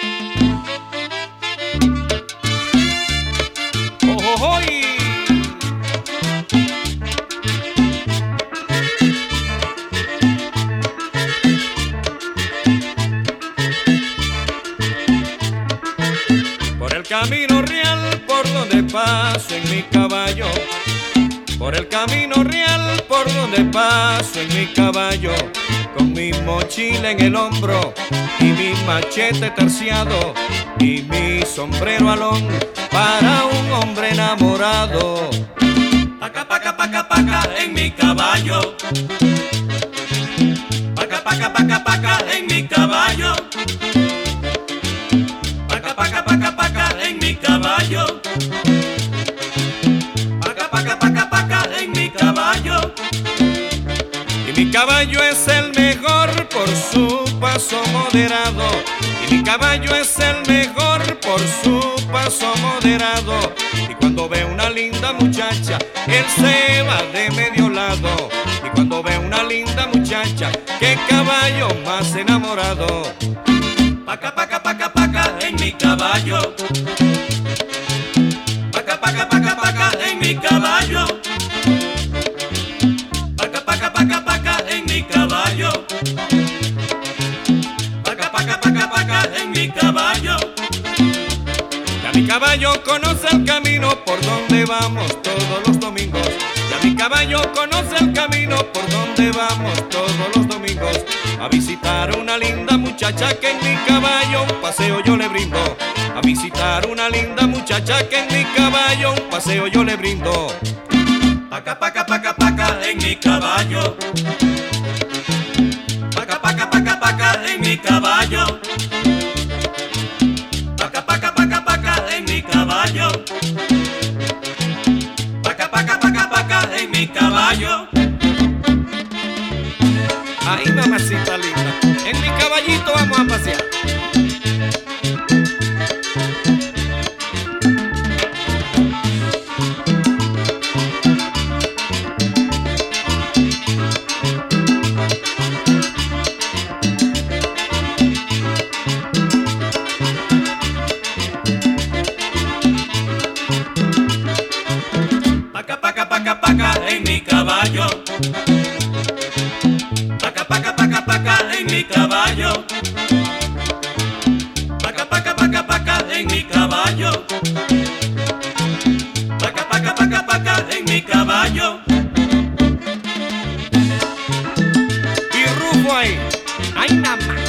¡Ojojoy! Por el camino real por donde paso en mi caballo, por el camino real por donde paso en mi caballo, con mi mochila en el hombro y mi machete terciado y mi sombrero alón para un hombre enamorado. Paca, paca, paca, paca en mi caballo. Paca, paca, paca, paca en mi caballo. Paca, paca, paca, paca en mi caballo. Paca, paca, paca, paca en mi caballo. Y mi caballo es el mejor por su paso moderado. Y mi caballo es el mejor por su paso moderado. Y cuando ve una linda muchacha, él se va de medio lado. Y cuando ve una linda muchacha, qué caballo más enamorado. Paca, paca, paca, paca en mi caballo. Paca, paca, paca, paca en mi caballo. Paca, paca, paca, paca en mi caballo. Paca, paca, paca, paca en mi caballo. Ya mi caballo conoce el camino por donde vamos todos los domingos. Ya mi caballo conoce el camino por donde vamos todos los domingos. A visitar una linda muchacha que en mi caballo un paseo yo le brindo. A visitar una linda muchacha que en mi caballo un paseo yo le brindo. Paca, paca, paca, paca en mi caballo. Paca, paca, paca, paca en mi caballo. Paca, paca, paca, paca en mi caballo. Paca, paca, paca, paca en mi caballo. Ay, mamacita linda, en mi caballito vamos a pasear. Paca, paca, paca, paca en mi caballo. Paca, paca, paca, paca en mi caballo. Paca, paca, paca, paca en mi caballo. Paca, paca, paca, paca en mi caballo. Y Rufo ahí, ay nada más.